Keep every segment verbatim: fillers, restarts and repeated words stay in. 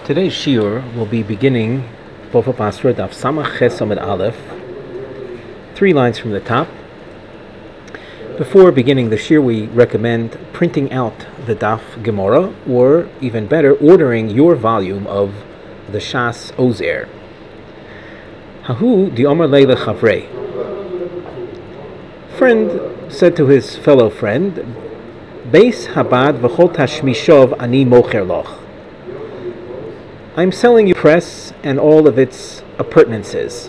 Today's shiur will be beginning Bava Basra Daf Samach Ches Amud Aleph, three lines from the top. Before beginning the shiur, we recommend printing out the Daf Gemara, or even better, ordering your volume of the Shas Ozer. Hahu di Omar Leila Chavrei. Friend said to his fellow friend, Beis Habad v'chol tashmishov ani mocher loch. I'm selling you press and all of its appurtenances.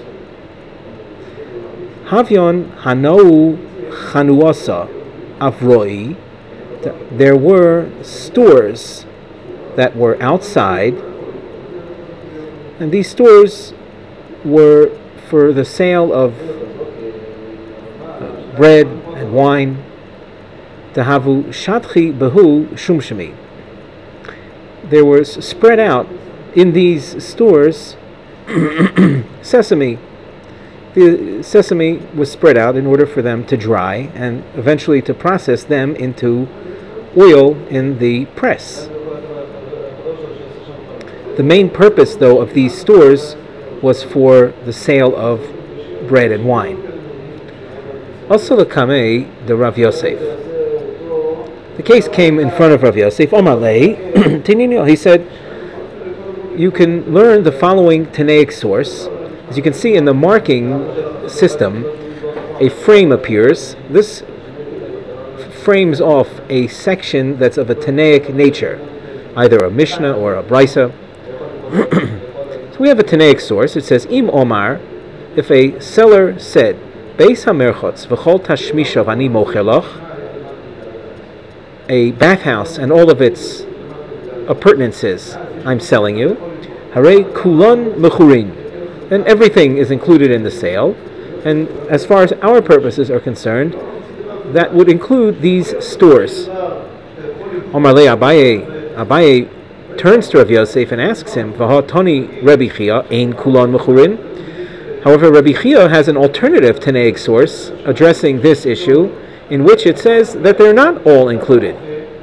Havyon hanou chanuasa avroi. There were stores that were outside, and these stores were for the sale of bread and wine. Tahavu shatchi behu shumshami. There was spread out in these stores sesame. The sesame was spread out in order for them to dry and eventually to process them into oil in the press. The main purpose, though, of these stores was for the sale of bread and wine. Also, the Kamei, the Rav Yosef. The case came in front of Rav Yosef. Omar lei, he said, you can learn the following Tanaic source. As you can see in the marking system, a frame appears. This f- frames off a section that's of a Tanaic nature, either a Mishnah or a Brisa. So we have a Tanaic source. It says, Im Omar, if a seller said, Beis HaMerchotz v'chol tashmishav ani mocheloch, a bathhouse and all of its appurtenances I'm selling you, Hare kulon mechurin, then everything is included in the sale, and as far as our purposes are concerned, that would include these stores. Omar le Abaye, Abaye turns to Rav Yosef and asks him, V'hatoni Rabbi Chia ein kulon mechurin. However, Rabbi Chia has an alternative Tanaic source addressing this issue, in which it says that they're not all included.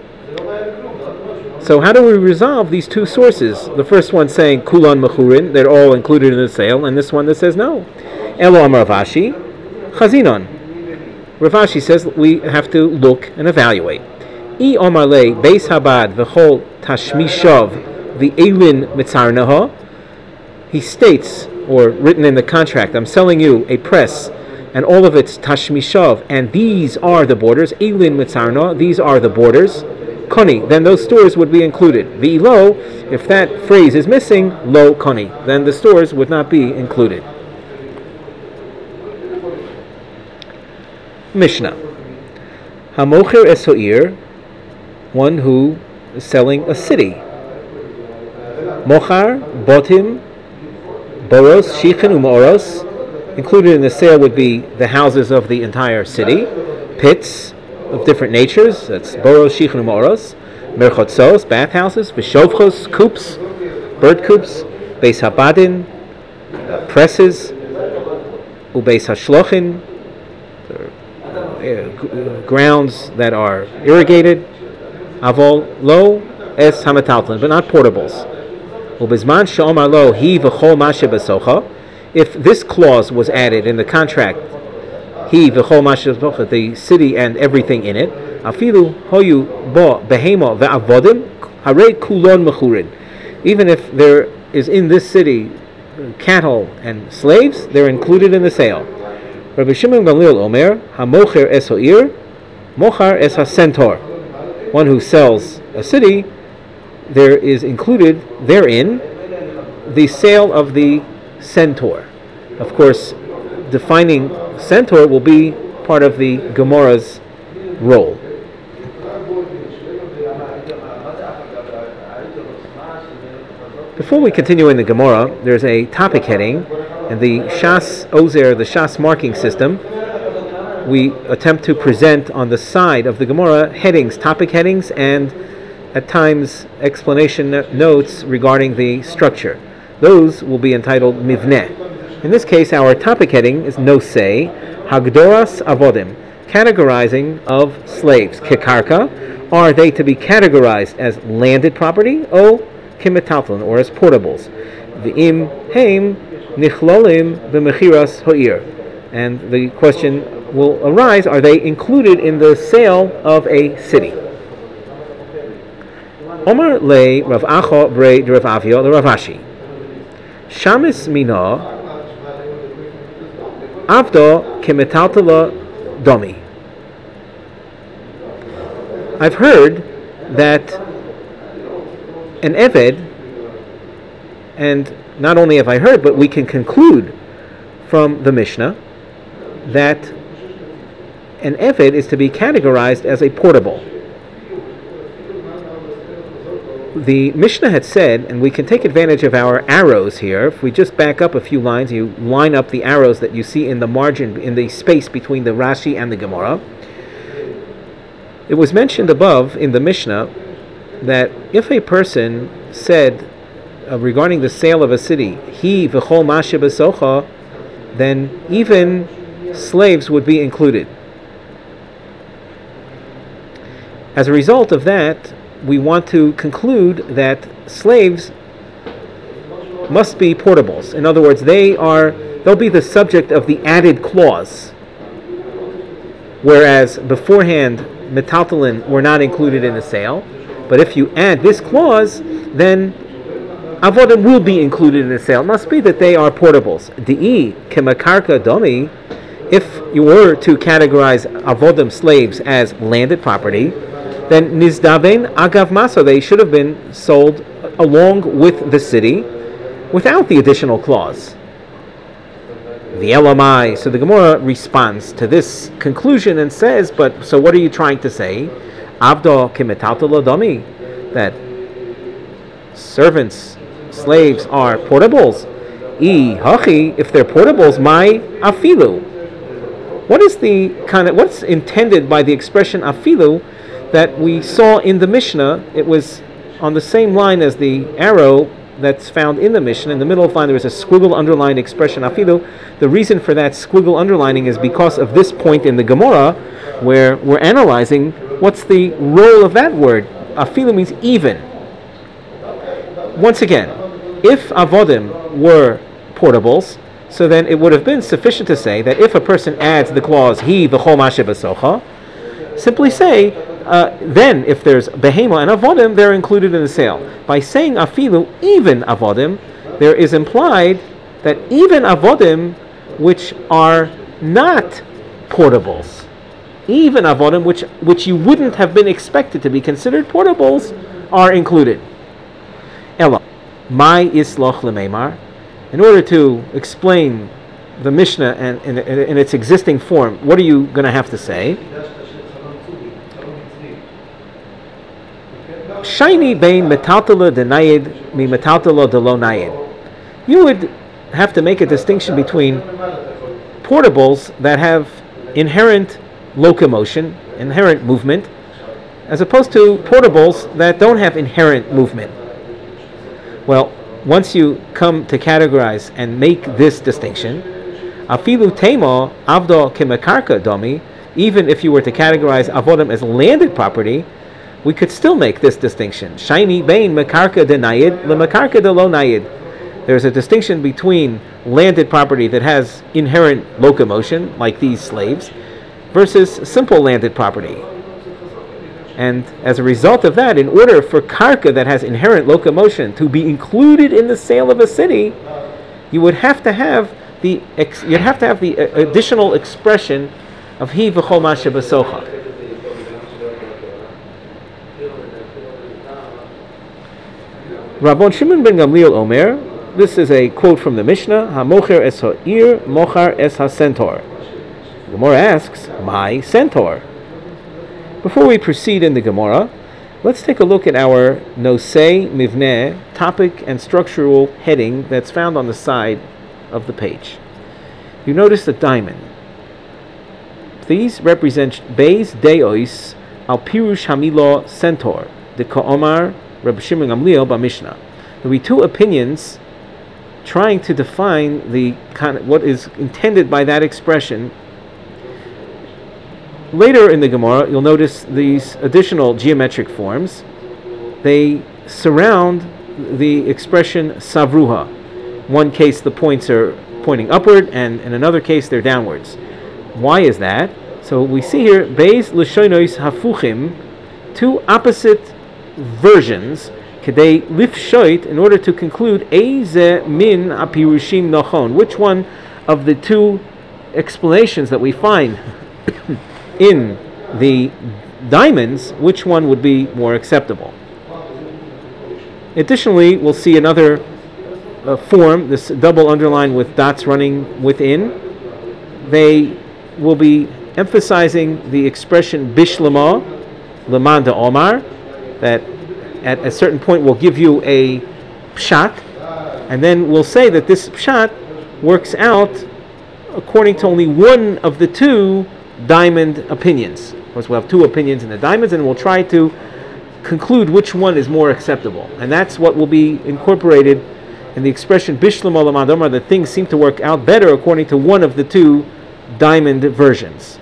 So how do we resolve these two sources? The first one saying Kulan Mechurin, they're all included in the sale, and this one that says no. Elo Amar Rav Ashi, Chazinon. Rav Ashi says we have to look and evaluate. I Omar Le Beis Habad v'chol Tashmishov v'Eilin Mitzarnaha. He states, or written in the contract, I'm selling you a press and all of its Tashmishov, and these are the borders. Eilin Mitzarna, these are the borders. Koni, then those stores would be included. V'lo, if that phrase is missing, lo koni, then the stores would not be included. Mishnah. Hamocher esoir, one who is selling a city. Mochar, botim, boros, shichin, umoros. Included in the sale would be the houses of the entire city, pits of different natures, that's boros, shichin, umoros, merchotzos, bathhouses, vishovchos, coops, bird coops, beis habadin, uh, presses, ubeis hashlochin, uh, grounds that are irrigated, avol lo es hamataltlin, but not portables. Ubezman she'omar lo hi v'chol mashe besocha. If this clause was added in the contract, he v'chol mashe besocha, the city and everything in it, afilu hoyu bo behema ve'avodim harei kulon mechurin. Even if there is in this city cattle and slaves, they're included in the sale. Rabbi Shimon Gamliel Omer, hamocher es ha'ir, mochar es ha'sentor. One who sells a city, there is included therein the sale of the centaur. Of course, defining centaur will be part of the Gemara's role. Before we continue in the Gemara, there's a topic heading, and the Shas Ozer, the Shas marking system, we attempt to present on the side of the Gemara headings, topic headings, and at times explanation notes regarding the structure. Those will be entitled Mivneh. In this case, our topic heading is Nosei, Hagdoras Avodim, categorizing of slaves. Kekarka, are they to be categorized as landed property? O kimetaltlin, or as portables. V'im heim nichlolim b'mechiras ha'ir. And the question will arise, are they included in the sale of a city? Omar le Rav Acha bre Rav Avia le Rav Ashi. Shamis mina avdo kimetaltala domi. I've heard that an Eved, and not only have I heard, but we can conclude from the Mishnah that an Eved is to be categorized as a portable. The Mishnah had said, and we can take advantage of our arrows here, if we just back up a few lines, you line up the arrows that you see in the margin, in the space between the Rashi and the Gemara. It was mentioned above in the Mishnah that if a person said uh, regarding the sale of a city, he v'chol mashe b'socha, then even slaves would be included. As a result of that, we want to conclude that slaves must be portables. In other words, they are they'll be the subject of the added clause, whereas beforehand metaltalin were not included in the sale. But if you add this clause, then avodim will be included in the sale. It must be that they are portables. Di'i kemakarka domi, if you were to categorize avodim slaves as landed property, then nizdaven agav masa, they should have been sold along with the city without the additional clause. The Elamai, so the Gemara responds to this conclusion and says, but so what are you trying to say? Avdo kimetaltala domi, that servants, slaves are portables. I hachi, if they're portables, my afilu. What is the kind of what's intended by the expression afilu that we saw in the Mishnah? It was on the same line as the arrow that's found in the Mishnah. In the middle of the line there is a squiggle underlined expression afilu. The reason for that squiggle underlining is because of this point in the Gemara where we're analyzing what's the role of that word. Afilu means even. Once again, if avodim were portables, so then it would have been sufficient to say that if a person adds the clause he v'chol mashe b'socha, simply say uh, then if there's behema and avodim, they're included in the sale. By saying afilu, even avodim, there is implied that even avodim which are not portables, even avodim which which you wouldn't have been expected to be considered portables, are included. Ella, my isloch lemeimar. In order to explain the Mishnah and in, in, in its existing form, what are you going to have to say? Shaini bein metaltala denayid mi metaltala delo nayid. You would have to make a distinction between portables that have inherent locomotion, inherent movement, as opposed to portables that don't have inherent movement. Well, once you come to categorize and make this distinction, afilu tema avdo kemekarka domi, even if you were to categorize avodim as landed property, we could still make this distinction. Shaini bein mekarka denayid le mekarka de lo nayid. There's a distinction between landed property that has inherent locomotion, like these slaves, versus simple landed property. And as a result of that, in order for karka that has inherent locomotion to be included in the sale of a city, you would have to have the ex- you'd have to have the uh, additional expression of hi v'chol mashe b'socha. Rabban Shimon ben Gamliel Omer. This is a quote from the Mishnah. Hamocher es ha'ir, mochar es ha'centaur. The Gemara asks, my centaur. Before we proceed in the Gemara, let's take a look at our Nosei Mivneh topic and structural heading that's found on the side of the page. You notice the diamond. These represent Beis Deois al Pirush Hamilo Centaur, the Ka'omar Reb Shimon Gamliel B'Mishnah. There will be two opinions trying to define the kind of what is intended by that expression. Later in the Gemara, you'll notice these additional geometric forms. They surround the expression savruha. One case the points are pointing upward, and in another case they're downwards. Why is that? So we see here beis lashonos hafuchim, two opposite versions, kedei lifshoit, in order to conclude eize min apirushim nachon, which one of the two explanations that we find in the diamonds, which one would be more acceptable. Additionally, we'll see another uh, form, this double underline with dots running within. They will be emphasizing the expression bishlama, leman de omar, that at a certain point will give you a pshat, and then we'll say that this pshat works out according to only one of the two diamond opinions. Of course, we'll have two opinions in the diamonds, and we'll try to conclude which one is more acceptable. And that's what will be incorporated in the expression Bishlam Olam Adamar, that things seem to work out better according to one of the two diamond versions.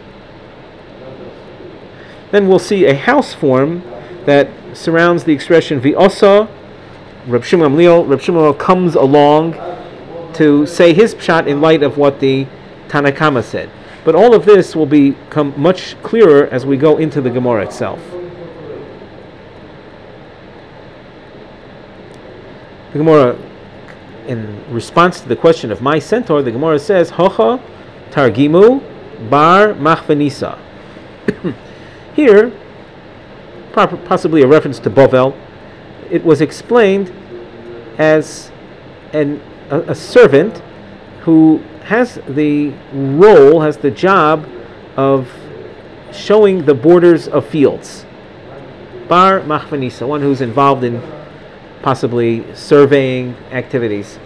Then we'll see a house form that surrounds the expression V'osa. Reb Shimon Gamliel, Reb Shimon comes along to say his pshat in light of what the Tanakama said. But all of this will become much clearer as we go into the Gemara itself. The Gemara, in response to the question of my centaur, the Gemara says, Hocha Targimu Bar Machvanisa. Here, possibly a reference to Bovel, it was explained as an, a, a servant who has the role, has the job of showing the borders of fields. Bar Machvanisa, one who's involved in possibly surveying activities.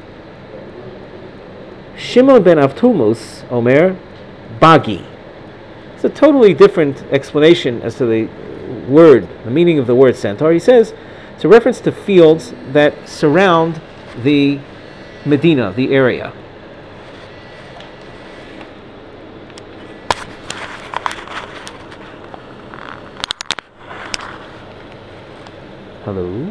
Shimon ben Avtulmus, Omer, Bagi. It's a totally different explanation as to the word, the meaning of the word centaur. He says it's a reference to fields that surround the Medina, the area. Hello.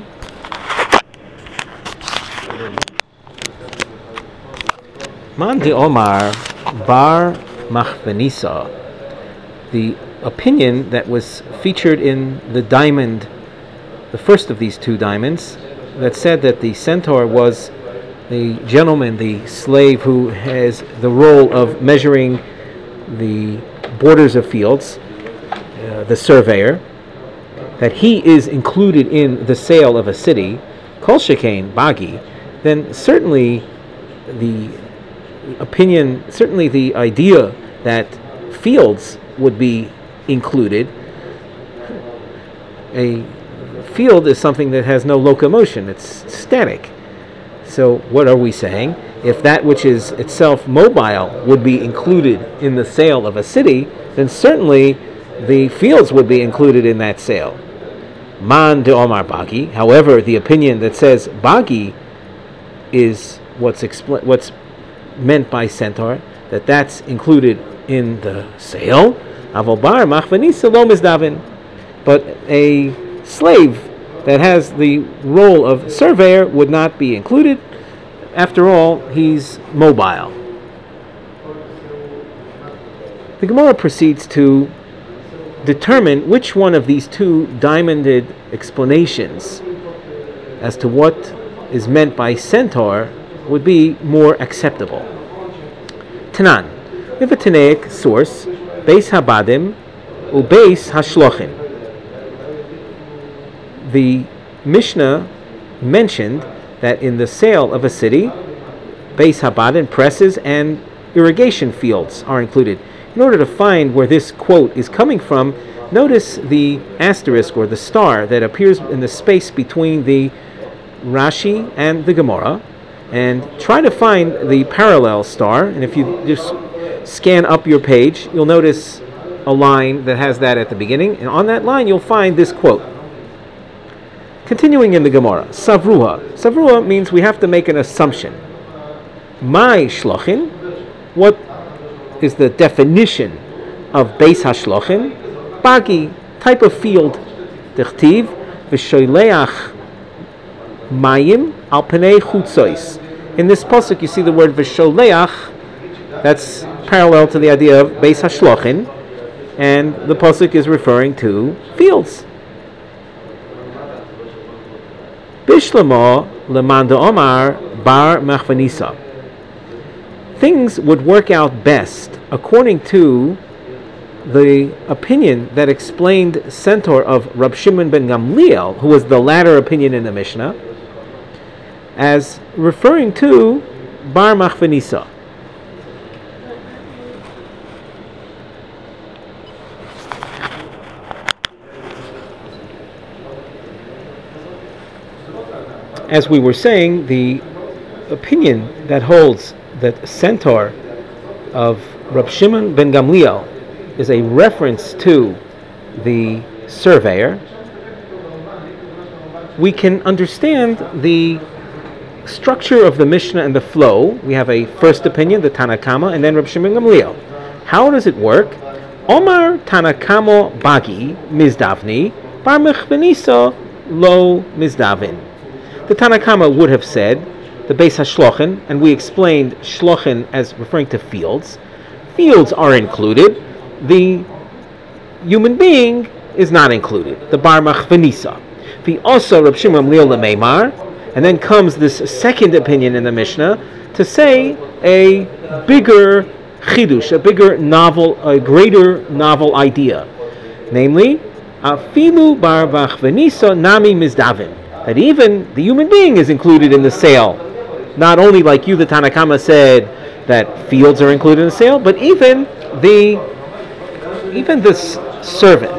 Man de Omar Bar Machvanisa, the opinion that was featured in the diamond, the first of these two diamonds, that said that the centaur was the gentleman, the slave who has the role of measuring the borders of fields, uh, the surveyor, that he is included in the sale of a city, Kol Shekain Bagi, then certainly the opinion, certainly the idea that fields would be included. A field is something that has no locomotion, it's static. So what are we saying? If that which is itself mobile would be included in the sale of a city, then certainly the fields would be included in that sale. Man de Omar Bagi. However, the opinion that says Bagi is what's expl- what's meant by centaur, that that's included in the sale. Aval bar machvanisa lo mizdavin. But a slave that has the role of surveyor would not be included. After all, he's mobile. The Gemara proceeds to determine which one of these two diamonded explanations as to what is meant by centaur would be more acceptable. Tanan, we have a Tanaic source, Beis Habadim u Beis Hashlochin. The Mishnah mentioned that in the sale of a city, Beis Habadim, presses, and irrigation fields are included. In order to find where this quote is coming from, notice the asterisk or the star that appears in the space between the Rashi and the Gemara, and try to find the parallel star. And if you just scan up your page, you'll notice a line that has that at the beginning, and on that line you'll find this quote. Continuing in the Gemara, Savruha. Savruha means we have to make an assumption. My shlochin, what is the definition of Beis Hashlochin? Bagi, type of field. Dechtiv v'shoileach mayim al penei chutzois. In this pasuk, you see the word v'sholeach. That's parallel to the idea of beis hashlochen, and the pasuk is referring to fields. Bishlama lemanda omar bar machvanisa. Things would work out best according to the opinion that explained centaur of Rab Shimon ben Gamliel, who was the latter opinion in the Mishnah, as referring to bar machvanisa. As we were saying, the opinion that holds that centaur of Rab Shimon ben Gamliel is a reference to the surveyor, we can understand the structure of the Mishnah and the flow. We have a first opinion, the Tanakama, and then Rab Shimon ben Gamliel. How does it work? Omar Tanakamo Bagi Mizdavni Bar Mechvenisa Lo Mizdavin. The Tanakama would have said the Beis HaShlochen, and we explained Shlochen as referring to fields. Fields are included. The human being is not included. The Bar Machvanisa. The also Rab Shimon Gamliel Lemeimar, and then comes this second opinion in the Mishnah to say a bigger chidush, a bigger novel, a greater novel idea, namely, Afilu Bar Machvanisa Nami Mizdavin. That even the human being is included in the sale. Not only like you, the Tanakama, said that fields are included in the sale, but even the even this servant.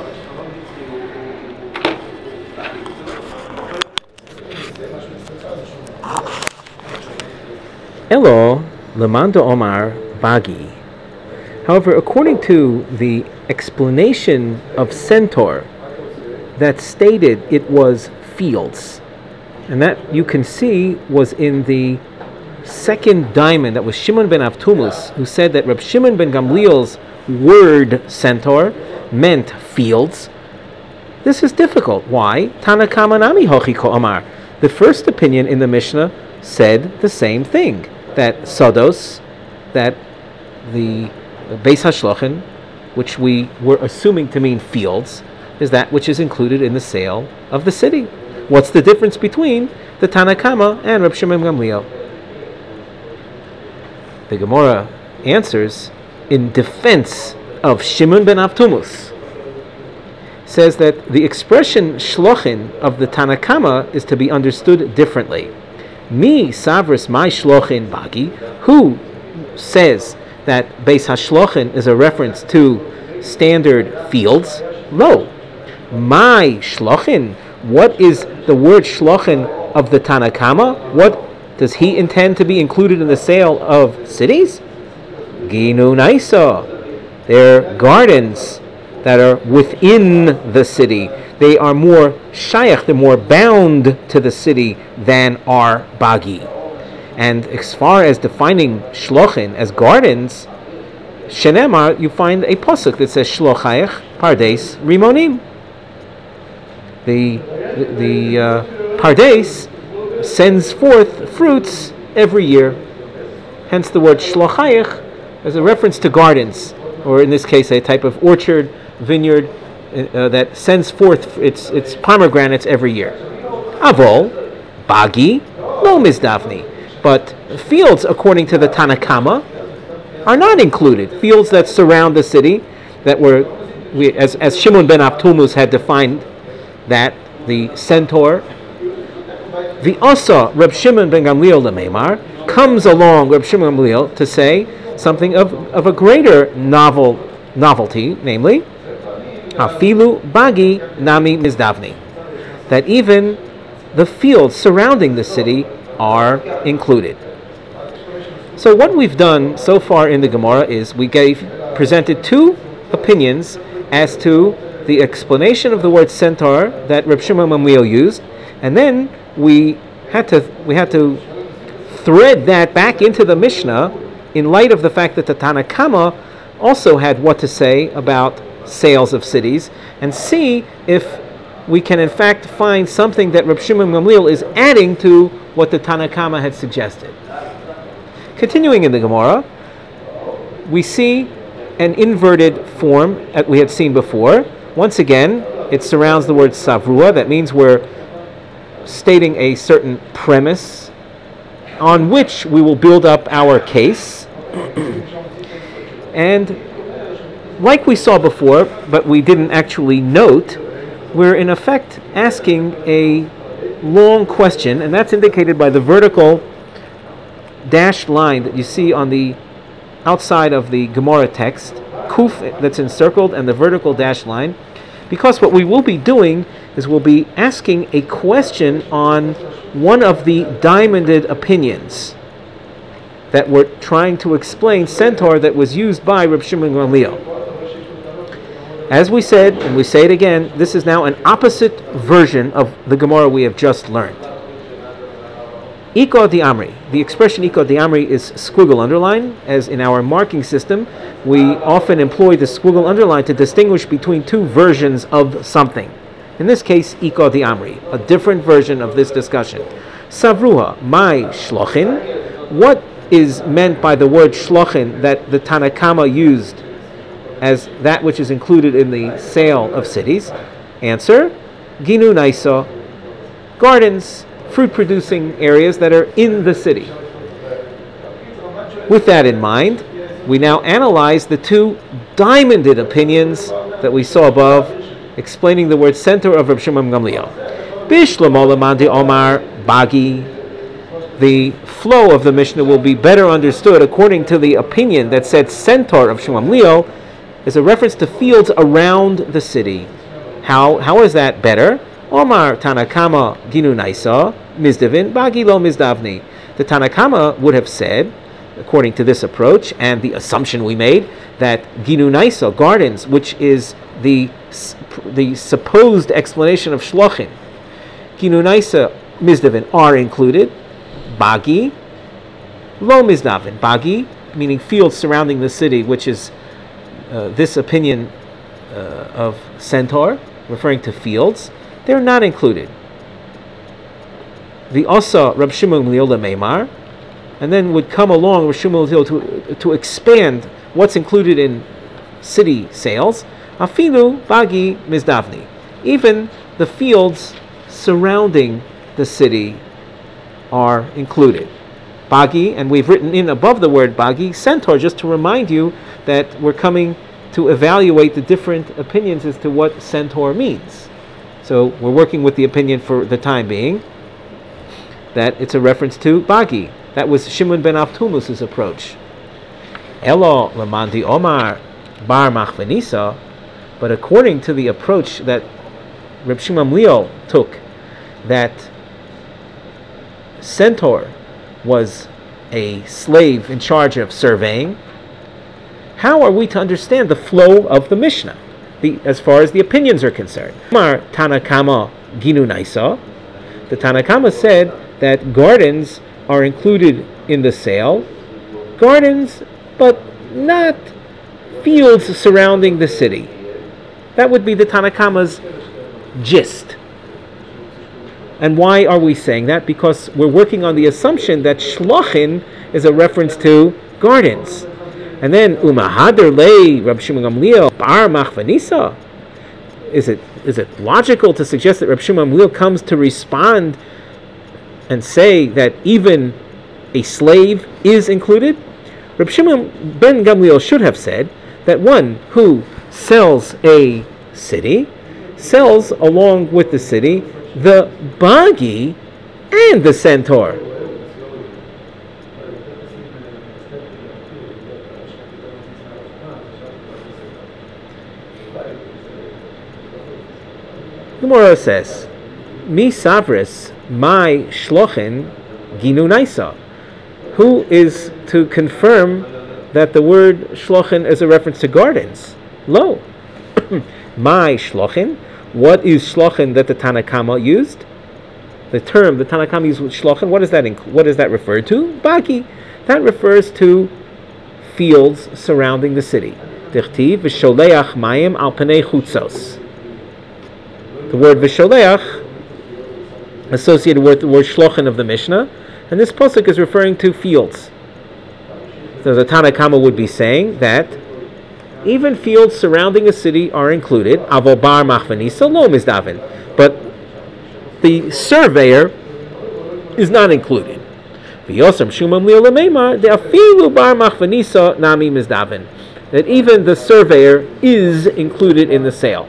Elo Lemanda Omar Bagi. However, according to the explanation of centaur that stated it was fields, and that you can see was in the second diamond. That was Shimon ben Avtumus, who said that Rab Shimon ben Gamliel's word centaur meant fields. This is difficult. Why? Tanakama nami hochi ko amar. The first opinion in the Mishnah said the same thing, that Sodos, that the Beis HaShlochen, which we were assuming to mean fields, is that which is included in the sale of the city. What's the difference between the Tanakama and Rab Shimon Gamliel? The Gemara answers in defense of Shimon ben Avtumus. Says that the expression shlochin of the Tanakama is to be understood differently. Mi savris my shlochin bagi, who says that Beis HaShlochin is a reference to standard fields? Lo. My shlochin. What is the word shlochin of the Tanakama? What does he intend to be included in the sale of cities? Ginu naisa. They're gardens that are within the city. They are more shayach, they're more bound to the city than are bagi. And as far as defining shlochin as gardens, shenemar, you find a pasuk that says shlochayach pardes rimonim. The the, the uh, pardes sends forth fruits every year. Hence the word shlochayach is a reference to gardens, or in this case a type of orchard, vineyard uh, that sends forth its its pomegranates every year. Avol, bagi, lo mizdavni. But fields, according to the Tanakama, are not included. Fields that surround the city, that were, we, as, as Shimon ben Avtumus had defined that, the centaur. The Asa, Reb Shimon ben Gamliel Lemeimar, comes along, Reb Shimon ben Gamliel, to say something of, of a greater novel novelty, namely, Afilu bagi nami mizdavni. That even the fields surrounding the city are included. So what we've done so far in the Gemara is we gave presented two opinions as to the explanation of the word centaur that Reb Shimon ben Gamliel used, and then we had to we had to thread that back into the Mishnah in light of the fact that the Tanakama also had what to say about sales of cities, and see if we can in fact find something that Reb Shimon Gamliel is adding to what the Tanna Kama had suggested. Continuing in the Gemara, we see an inverted form that we had seen before. Once again, it surrounds the word savrua. That means we're stating a certain premise on which we will build up our case. And like we saw before, but we didn't actually note, we're in effect asking a long question, and that's indicated by the vertical dashed line that you see on the outside of the Gemara text, kuf that's encircled, and the vertical dashed line, because what we will be doing is we'll be asking a question on one of the diamonded opinions that we're trying to explain, centaur, that was used by Reb Shimon Gamliel. As we said, and we say it again, this is now an opposite version of the Gemara we have just learned. Iko di Amri. The expression Iko di Amri is squiggle underline. As in our marking system, we often employ the squiggle underline to distinguish between two versions of something. In this case, Iko di Amri, a different version of this discussion. Savruha, my shlochin. What is meant by the word shlochin that the Tanna Kama used as that which is included in the sale of cities? Answer, Ginu Naisa, gardens, fruit-producing areas that are in the city. With that in mind, we now analyze the two diamonded opinions that we saw above, explaining the word center of Reb Shimon Gamliel. Bishlomo lemandi Omar Bagi. The flow of the Mishnah will be better understood according to the opinion that said centaur of Shimon Gamliel is a reference to fields around the city. How how is that better? Omar Tanna Kama Ginu Naisa Mizdavin Bagi Lo Mizdavni. The Tanna Kama would have said, according to this approach and the assumption we made, that Ginu Naisa, gardens, which is the the supposed explanation of Shlochin, Ginu Naisa Mizdavin are included. Bagi Lo Mizdavin. Bagi meaning fields surrounding the city, which is uh, this opinion uh, of centaur, referring to fields. They're not included. The Asa Reb Shimon Gamliel Meimar, and then would come along Reb Shimon Gamliel to to expand what's included in city sales. Afilu Bagi Mizdavni. Even the fields surrounding the city are included. Bagi, and we've written in above the word Bagi, centaur, just to remind you that we're coming to evaluate the different opinions as to what centaur means. So we're working with the opinion for the time being that it's a reference to Bagi. That was Shimon ben Avtumus's approach. Elo lemandi Omar bar machvenisa, but according to the approach that Reb Shimon Gamliel took, that centaur was a slave in charge of surveying, how are we to understand the flow of the Mishnah, the, as far as the opinions are concerned? Mar Tanna Kama Ginu Naisa. The Tanna Kama said that gardens are included in the sale, gardens, but not fields surrounding the city. That would be the Tanna Kama's gist. And why are we saying that? Because we're working on the assumption that shlochin is a reference to gardens. And then umahader lei Reb Shimon Gamliel bar machvanisa. Is it is it logical to suggest that Reb Shimon Gamliel comes to respond and say that even a slave is included? Reb Shimon ben Gamliel should have said that one who sells a city sells along with the city the Bagi and the centaur. Gemara says, Mi savris my shlochin ginu naisa. Who is to confirm that the word shlochin is a reference to gardens? Lo. My shlochin. What is shlochin that the Tanna Kama used? The term the Tanna Kama used with shlochin, what does that inc- what does that refer to? Bagi. That refers to fields surrounding the city. Dichtiv v'sholeach mayim al panei chutzos. the word Visholeach associated with the word Shlochen of the Mishnah, and this pasuk is referring to fields. So the Tanna Kama would be saying that even fields surrounding a city are included. Avo bar machvanisa lo mizdavin, but the surveyor is not included. V'yosam shumam li'olameimar de'afilu bar machvanisa nami mizdavin, that even the surveyor is included in the sale.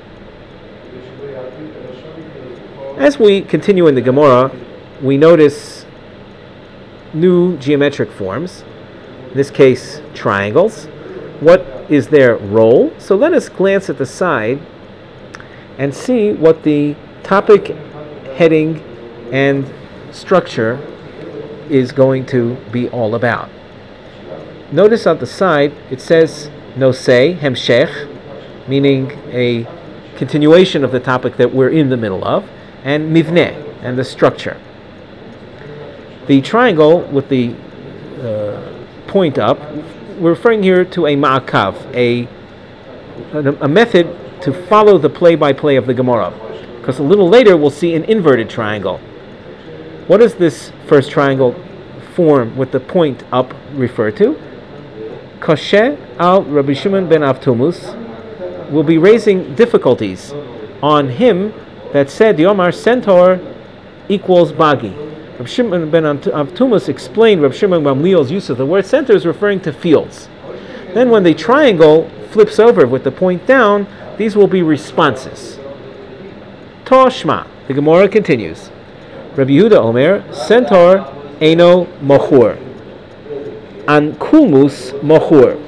As we continue in the Gemara, we notice new geometric forms, in this case triangles. What is their role? So let us glance at the side and see what the topic, heading, and structure is going to be all about. Notice on the side it says Nosei, Hemshech, meaning a continuation of the topic that we're in the middle of, and Mivneh, and the structure. The triangle with the uh, point up, we're referring here to a ma'akav, a, a method to follow the play-by-play of the Gemara. Because a little later we'll see an inverted triangle. What does this first triangle form with the point up refer to? Koshe al Rabbi Shimon ben Avtumus will be raising difficulties on him that said Yomar centaur equals bagi. Rabbi Shimon ben Avtumus explained Rabbi Shimon Gamliel's use of the word center is referring to fields. Then when the triangle flips over with the point down, these will be responses. Toshma. The Gemara continues. Rabbi Yehuda Omer, centaur eno mochur. Ankumus mochur.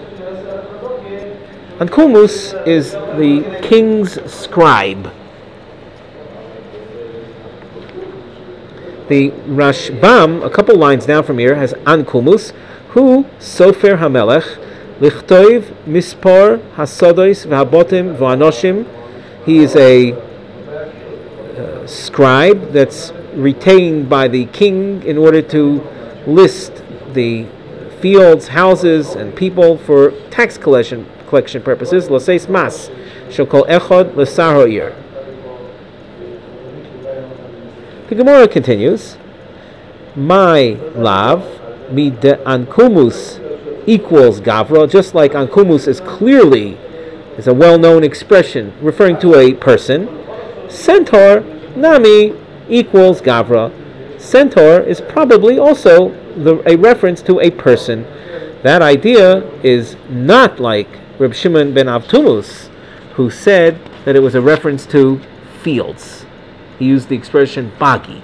Ankumus is the king's scribe. The Rashbam, a couple lines down from here, has Ankumus, who Sofer Hamelech, Lichtoiv Mispor Hasodois V'Habotim V'Anoshim. He is a uh, scribe that's retained by the king in order to list the fields, houses, and people for tax collection collection purposes. L'seis mas, shekol echad l'sar ha'ir. The Gemara continues, my lav, mi de ankumus equals gavra, just like ankumus is clearly, is a well-known expression referring to a person. Centaur, nami, equals gavra. Centaur is probably also the, a reference to a person. That idea is not like Reb Shimon ben Avtumus, who said that it was a reference to fields. He used the expression bagi.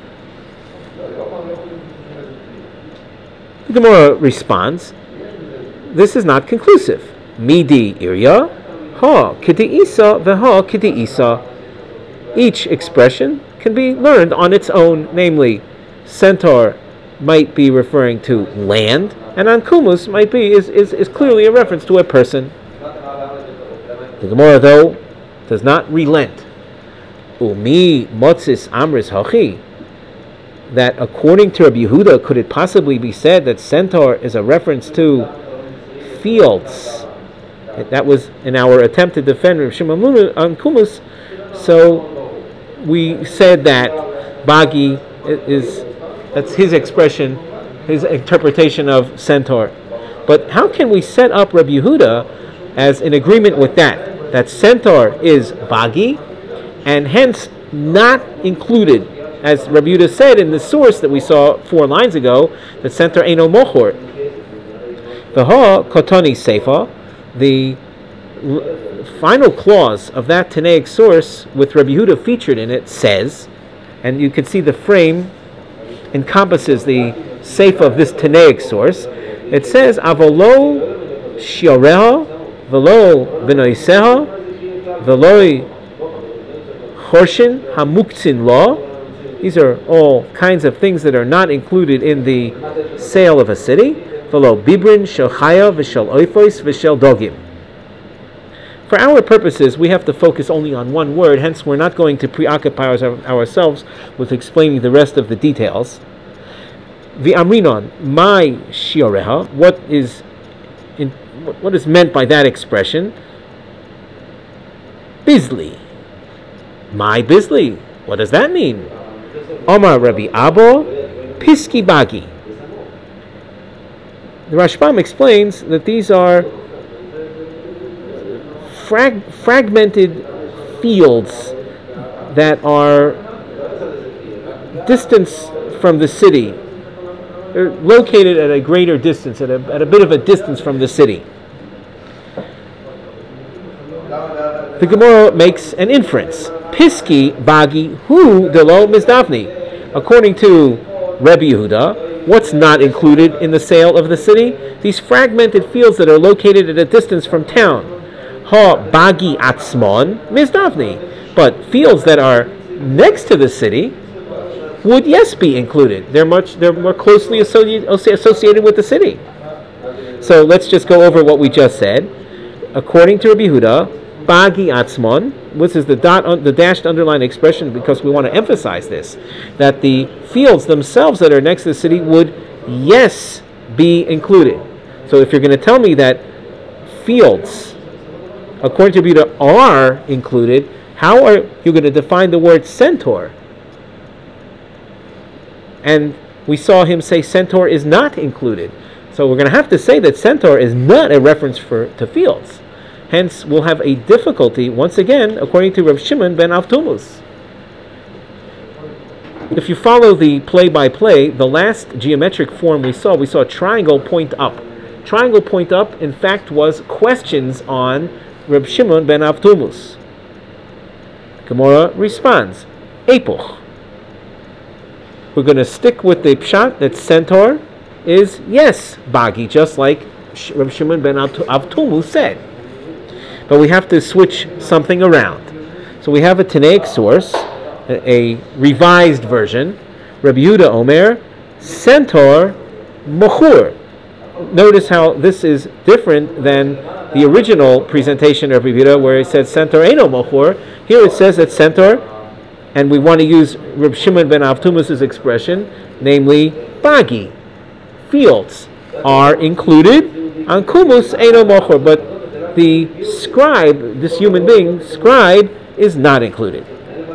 The Gemara responds, this is not conclusive. Midi irya, ha kiti isa veha kiti isa. Each expression can be learned on its own, namely, centaur might be referring to land, and ankumus might be is, is, is clearly a reference to a person. The Gemara, though, does not relent. Umi motzis amris hachi, that according to Rabbi Yehuda, could it possibly be said that centaur is a reference to fields? That was in our attempt to defend Rav Shimon Ankumus. So we said that bagi is, that's his expression, his interpretation of centaur. But how can we set up Rabbi Yehuda as in agreement with that? That centaur is bagi, and hence not included, as Rabbi Yehuda said in the source that we saw four lines ago, that centaur eno mochor. The ha kotoni seifa, the l- final clause of that Tanaic source with Rabbi Yehuda featured in it says, and you can see the frame encompasses the seifa of this Tanaic source. It says, avolo shioreha, velo benoiseha, veloi chorshin hamuktzin law. These are all kinds of things that are not included in the sale of a city. Velo bibrin shel chaya v'shel oifos v'shel dogim. For our purposes, we have to focus only on one word, hence we're not going to preoccupy our, ourselves with explaining the rest of the details. V'amrinon, my shioreha, what is in, what is meant by that expression? Bizli. My Bisli. What does that mean? Omar Rabbi Abo, Piski Bagi. The Rashbam explains that these are frag- fragmented fields that are distance from the city. They're located at a greater distance, at a, at a bit of a distance from the city. The Gemara makes an inference. Piski Bagi Hu Delo Mizdavni. According to Rebbe Yehuda, what's not included in the sale of the city? These fragmented fields that are located at a distance from town. Ha Bagi Atzmon Mizdavni. But fields that are next to the city would, yes, be included. They're much they're more closely associated associated with the city. So let's just go over what we just said. According to Rebbe Yehuda, Bagi Atzmon, which is the dot, the dashed underline expression, because we want to emphasize this, that the fields themselves that are next to the city would, yes, be included. So if you're going to tell me that fields, according to Rebbe Yehuda, are included, how are you going to define the word centaur? And we saw him say centaur is not included. So we're going to have to say that centaur is not a reference for to fields. Hence, we'll have a difficulty, once again, according to Rav Shimon ben Avtumus. If you follow the play-by-play, the last geometric form we saw, we saw triangle point up. Triangle point up, in fact, was questions on Rav Shimon ben Avtumus. Gemara responds, Epoch. We're going to stick with the pshat that centaur is, yes, Bagi, just like Rav Shimon ben Avtumus said. But we have to switch something around. So we have a Tanaic source, a, a revised version. Rabbi Yehuda Omer, centaur mochur. Notice how this is different than the original presentation of Rabbi Yehuda, where it said centaur eno mochur. Here it says that centaur, and we want to use Reb Shimon ben Avtumus' expression, namely bagi, fields, are included on kumus eno mochur, but the scribe, this human being, scribe, is not included.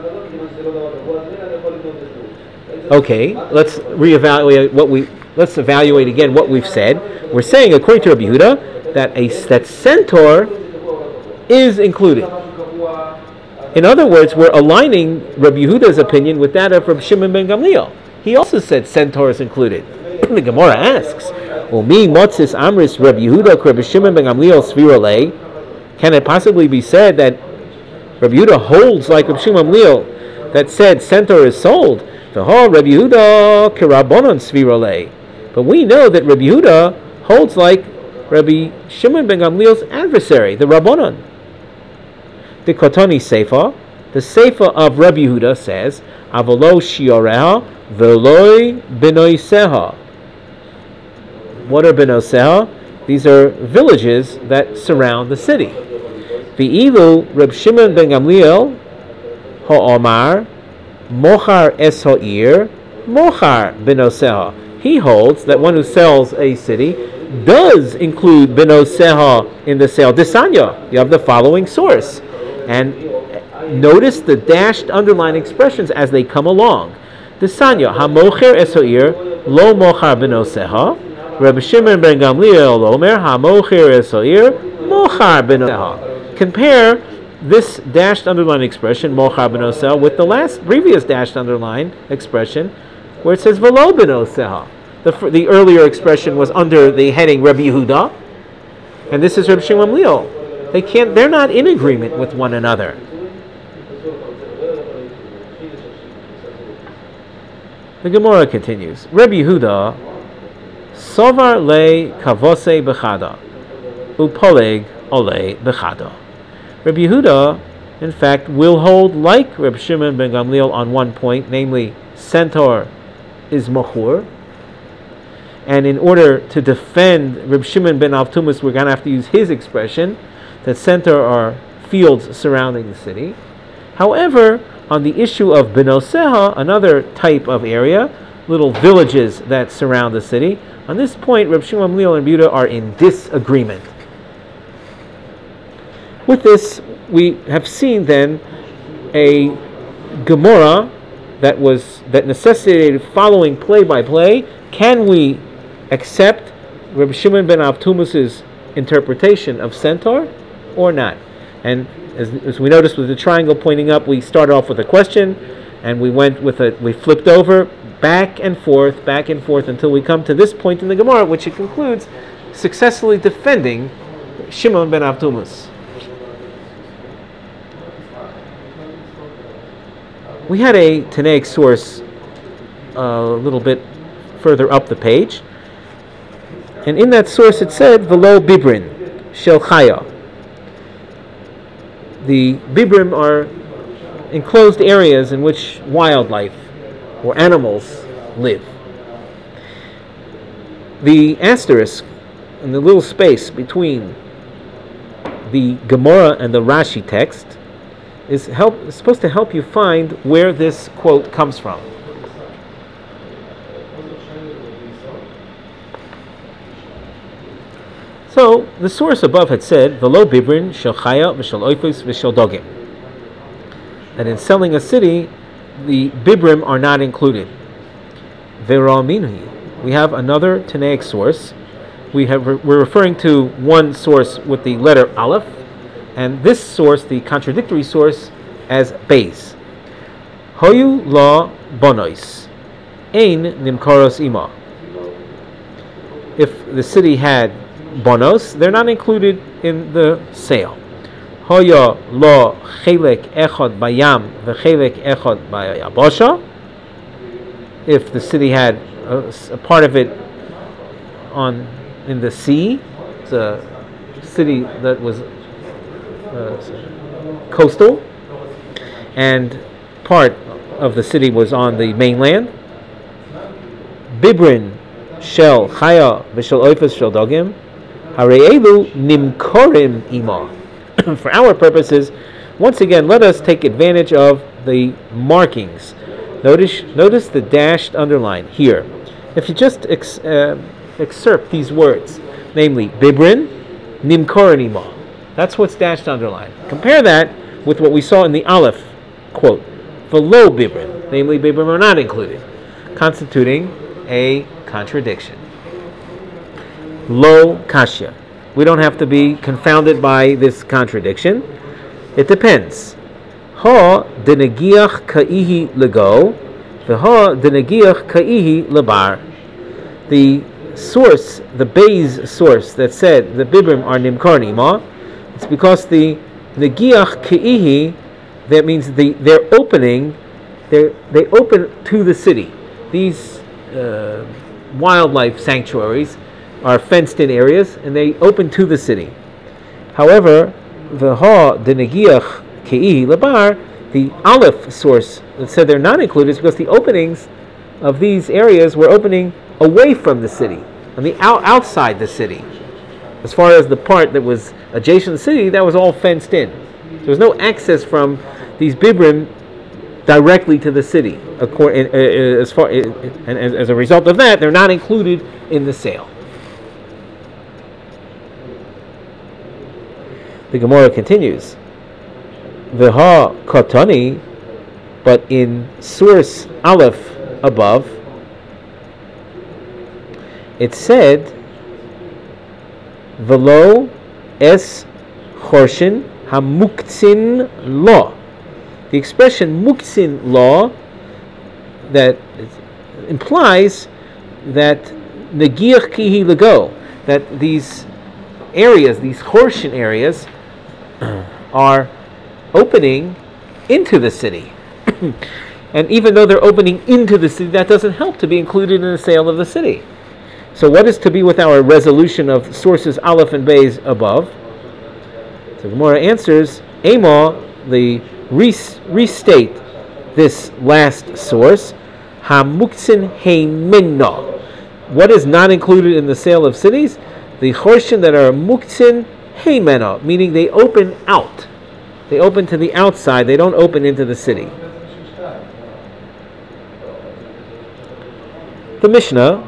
Okay, let's reevaluate what we. Let's evaluate again what we've said. We're saying, according to Rabbi Yehuda, that a that centaur is included. In other words, we're aligning Rabbi Yehuda's opinion with that of Rabbi Shimon ben Gamliel. He also said centaur is included. The Gemara asks, Umi motzis amris Rabbi Yehuda Rabbi Shimon ben Gamliel svirale. Can it possibly be said that Rabbi Yehuda holds like Rabbi Shimon ben Gamliel that said centaur is sold? V'ho Rabbi Yehuda kerabonon svirale. But we know that Rabbi Yehuda holds like Rabbi Shimon ben Gamliel's adversary, the Rabbanon. The Kotoni Seifa, the Seifa of Rabbi Yehuda says, Avolo shioreha veloi benoiseha. What are benoiseha? These are villages that surround the city. V'ilu Reb Shimon ben Gamliel ha'omar mochar es ha'ir mochar benoiseha. He holds that one who sells a city does include benoiseha in the sale. Desanya, you have the following source. And notice the dashed underline expressions as they come along. Desanya, hamocher es ha'ir lo mochar benoiseha. Reb Shimon ben Gamliel omer hamocher es ha'ir mochar benoiseha. Compare this dashed underline expression, mochar benoiseha, with the last previous dashed underline expression, where it says velo benoiseha. The the earlier expression was under the heading Rabbi Yehuda, and this is Reb Shimon Gamliel. They can't. They're not in agreement with one another. The Gemara continues. Rabbi Yehuda sovar le kavose bechada upoleg ole bechada. Rabbi Yehuda, in fact, will hold like Reb Shimon ben Gamliel on one point, namely centaur is mochur. And in order to defend Reb Shimon ben Avtumus, we're going to have to use his expression that centaur are fields surrounding the city. However, on the issue of benoiseha, another type of area, little villages that surround the city, on this point, Reb Shimon Gamliel and Yehuda are in disagreement. With this, we have seen then a Gemara that was that necessitated following play by play, can we accept Rabbi Shimon ben Avtumus's interpretation of centaur or not? And as, as we noticed with the triangle pointing up, we started off with a question, and we went with a we flipped over back and forth, back and forth until we come to this point in the Gemara, which it concludes successfully defending Shimon ben Avtumus. We had a Tanaic source a little bit further up the page, and in that source it said, "Velo bibrin shel chaya." The bibrim are enclosed areas in which wildlife or animals live. The asterisk in the little space between the Gemara and the Rashi text is help is supposed to help you find where this quote comes from. So the source above had said, "Velo bibrin shel chaya v'shel oifus v'shel dogim," that in selling a city, the bibrim are not included. Ve'ra minhi. We have another Tanaic source. We have we're referring to one source with the letter Aleph, and this source, the contradictory source, as Beis. Hoyu la bonois, ein nimkaros ima. If the city had bonos, they're not included in the sale. Hoya lo chelek echad bayam v'chelek echad bayabasha. If the city had a, a part of it on in the sea, it's a city that was uh, coastal, and part of the city was on the mainland. Bibrin shel chaya v'shel oifus shel dogim hareelu nimkorim ima. For our purposes, once again, let us take advantage of the markings. Notice, notice the dashed underline here. If you just ex, uh, excerpt these words, namely bibrin, nimkorin ima, that's what's dashed underline. Compare that with what we saw in the Aleph quote, velo bibrin, namely bibrin are not included, constituting a contradiction. Lo kashya. We don't have to be confounded by this contradiction. It depends. Ha denegiach kaihi lego, v'ha denegiach kaihi lebar. The source, the Beis source that said the bibrim are nimkar nima, it's because the negiach kaihi, that means the they're opening, they they open to the city. These uh, wildlife sanctuaries are fenced-in areas, and they open to the city. However, the ha the negiach kei lebar, the Aleph source that said they're not included, is because the openings of these areas were opening away from the city, on the out, outside the city. As far as the part that was adjacent to the city, that was all fenced in. There was no access from these bibrim directly to the city. As far and as a result of that, they're not included in the sale. The Gemara continues, V'ha katani, but in source Aleph above, it said, V'lo es chorshin hamuktzin law. The expression muktzin law that implies that negiach kihi lego, that these areas, these chorshin areas, are opening into the city. And even though they're opening into the city, that doesn't help to be included in the sale of the city. So what is to be with our resolution of sources Aleph and Beis above? So Gemara answers, Ema, the res- restate this last source, Hamuktzin heiminna. What is not included in the sale of cities? The chorshin that are muktzin heimena, meaning they open out. They open to the outside. They don't open into the city. The Mishnah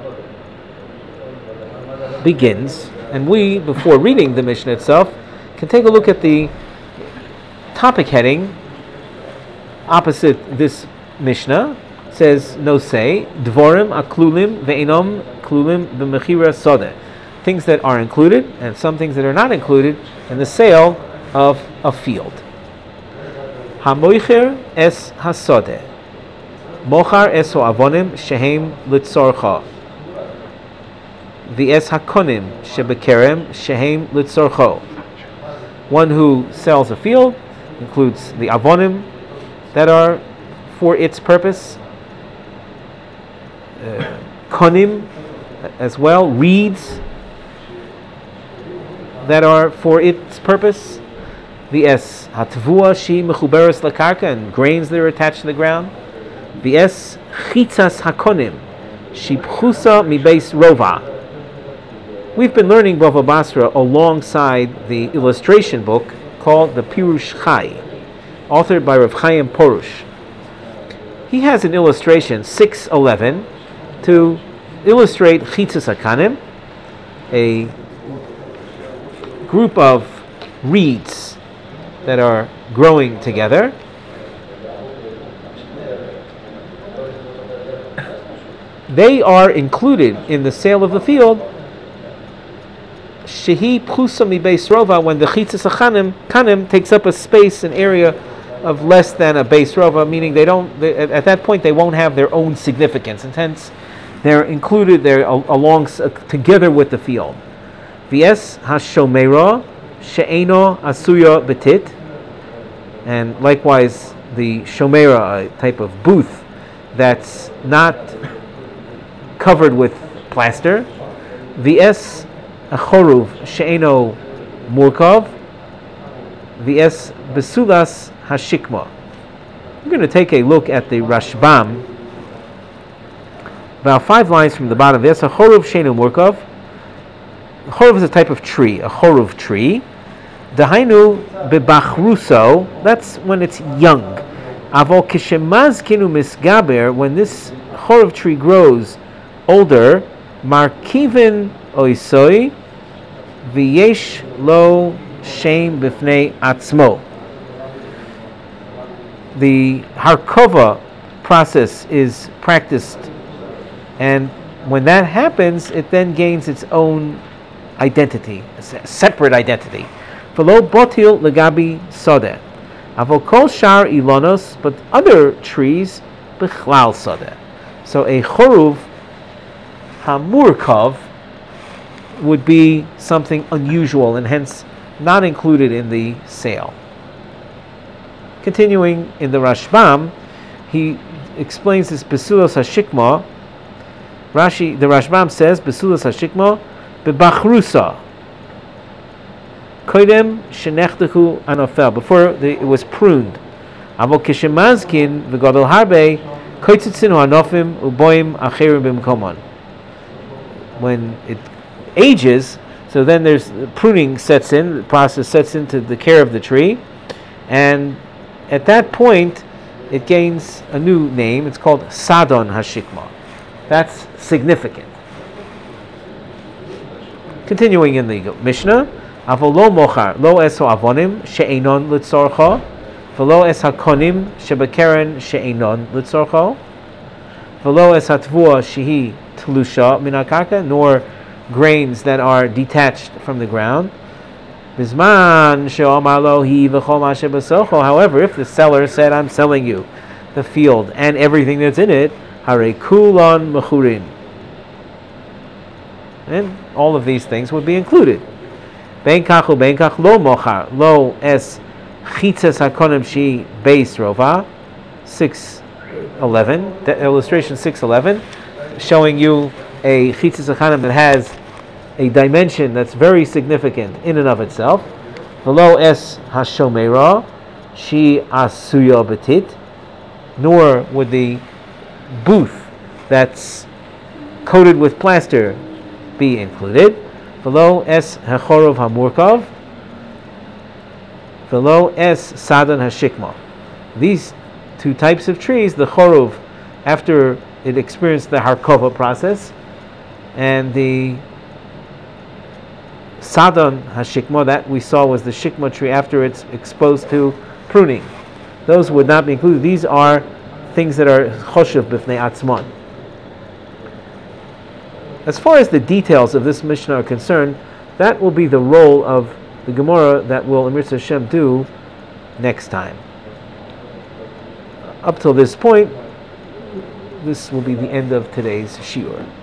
begins, and we, before reading the Mishnah itself, can take a look at the topic heading opposite this Mishnah says no say dvorim aklulim ve'inom klulim b'mechira sodeh, things that are included and some things that are not included in the sale of a field. Hamoicher es hasodeh, mochar es avonim shehem litzorcha, v'es hakonim shebekerem shehem litzorcho. One who sells a field includes the avonim that are for its purpose, uh, konim as well, reeds that are for its purpose, v'es hatvua shi mechuberes lakarka, and grains that are attached to the ground, v'es chitzas hakonim shi pchusa mi beis rova. We've been learning Bava Basra alongside the illustration book called the Pirush Chai, authored by Rav Chaim Porush. He has an illustration, six eleven, to illustrate Chitzas Hakanim, a group of reeds that are growing together. They are included in the sale of the field Shehi Pchusa mi Beis Rova, when the Chitzas Hakanim Kanim takes up a space, an area of less than a Beis Rova, meaning they don't, they, at, at that point they won't have their own significance, and hence they're included there along uh, together with the field. V'es hashomera she'eno asuya betit, and likewise the shomera, a type of booth that's not covered with plaster. V'es achoruv she'eno murkav, v'es besulas hashikma. We're going to take a look at the Rashbam, about five lines from the bottom. V'es achoruv she'eno murkav. Choruv is a type of tree, a choruv tree. Dahainu bebachruso, that's when it's young. Avol kishemazkinu misgaber, when this choruv tree grows older, markivin oisoi v'yesh lo shem b'fnei atzmo. The harkova process is practiced, and when that happens, it then gains its own identity, a separate identity. V'lo botil legabi sodeh. Avol kol shar ilonos, but other trees bichlal sodeh. So a choruv hamurkav would be something unusual and hence not included in the sale. Continuing in the Rashbam, he explains this besulos hashikma. Rashi, the Rashbam says, besulos hashikma bebachrusa koidem shenechtechu anofel, before the, it was pruned. Avol kishemazkin v'gadol harbe koitzitzinu anofim uboim acherim b'mkomon. When it ages, so then there's pruning sets in, the process sets into the care of the tree, and at that point it gains a new name. It's called Sadon Hashikma. That's significant. Continuing in the Mishnah, Avol lo mochar lo eso avonim she'enon litzorcho, v'lo es hakonim shebekeren she'enon litzorcho, v'lo es hatvua shehi tlusha min hakarka, nor grains that are detached from the ground. Bisman she'omar lo hi v'chol ma shebesocho. However, if the seller said, "I'm selling you the field and everything that's in it," hare kulon mechurin, and all of these things would be included. Ben kachu ben kach lo mochar lo es chitzes hakonim shi beis rova. Six eleven, illustration six eleven, showing you a chitzes hakonim that has a dimension that's very significant in and of itself. V'lo es hashomera shi asuya betit, nor would the booth that's coated with plaster be included. V'lo es hechorov hamurkav, v'lo es sadan hashikma. These two types of trees, the chorov, after it experienced the harkova process, and the Sadon Hashikma, that we saw was the Shikma tree after it's exposed to pruning. those would not be included. These are things that are choshev b'fnei atzmon. As far as the details of this Mishnah are concerned, that will be the role of the Gemara that will Emir Hashem do next time. Up till this point, this will be the end of today's shiur.